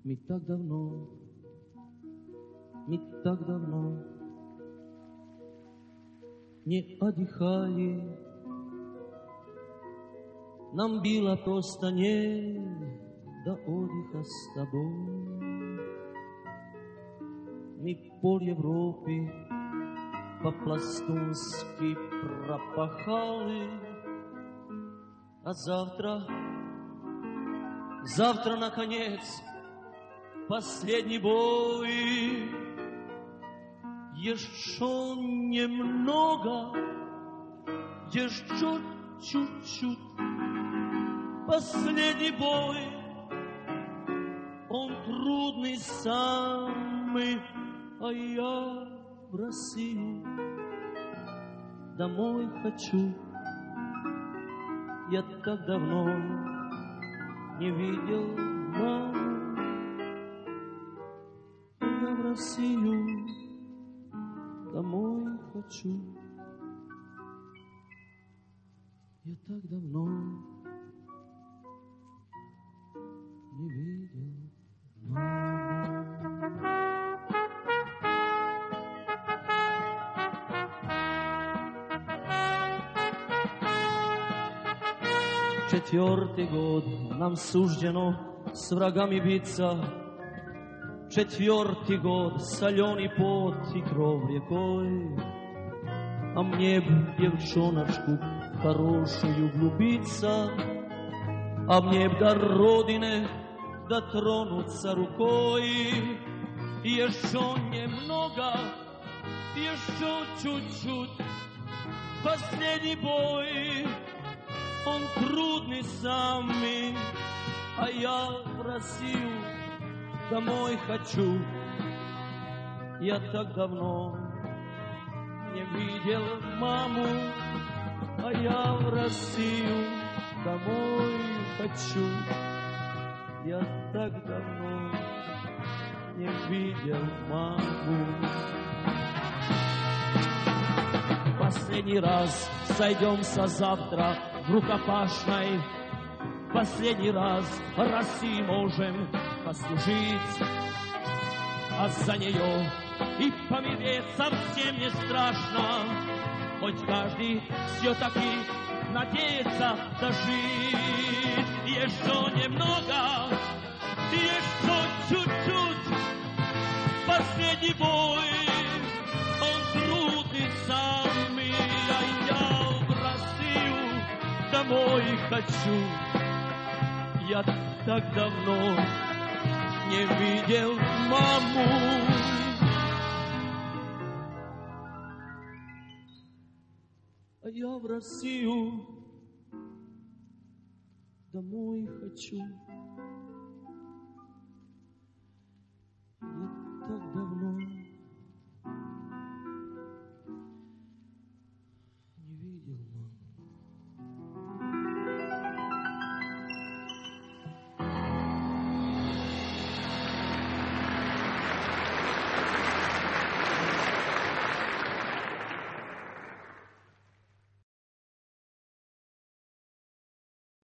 Мы так давно не отдыхали. Нам было просто не до отдыха с тобой. Мы пол Европы по-пластунски пропахали, а завтра, наконец, последний бой. Еще немного, еще чуть-чуть. Последний бой, он трудный самый, а я в Россию домой хочу. Я так давно не видел маму, я в Россию домой хочу. Я так давно не видел маму. Четвертый год нам суждено с врагами биться. Четвертый год соленый пот и кровь рекой. А мне б девчоночку хорошую влюбиться, а мне б до родины дотронуться рукой. Еще немного, еще чуть-чуть. Последний бой, он трудный самый, а я в Россию домой хочу. Я так давно не видел маму, а я в Россию домой хочу. Я так давно не видел маму. Последний раз сойдемся завтра в рукопашной. Последний раз России можем послужить, а за нее и помереть совсем не страшно. Хоть каждый все-таки надеется дожить. Еще немного, еще чуть-чуть. Последний бой, он трудный самый, а я в Россию домой хочу. Я так давно не видел маму. А я в Россию домой хочу.